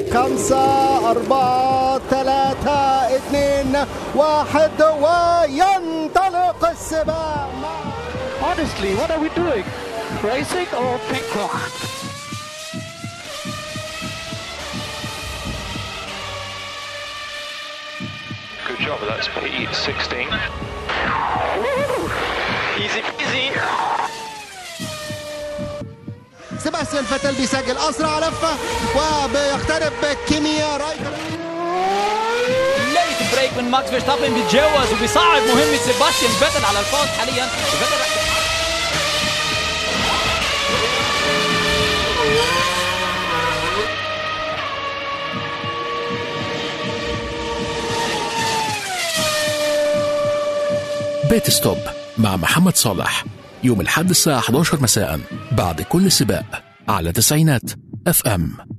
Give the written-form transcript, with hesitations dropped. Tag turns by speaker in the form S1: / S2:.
S1: 5 4 3 2 1 وينطلق السباق.
S2: Honestly, what are we doing? Racing or ping pong?
S3: Good job, that's P16. Easy peasy.
S1: سيباستيان فيتل بيسجل أسرع لفة وبيقترب كيميا رايكر.
S4: ليت بريك من ماكس فيرستابن بيتجاوز وبيصعب مهمة سيباستيان فيتل على الفاز حاليا.
S5: بيت ستوب مع محمد صالح يوم الأحد الساعة 11 مساء بعد كل سباق على تسعينات FM.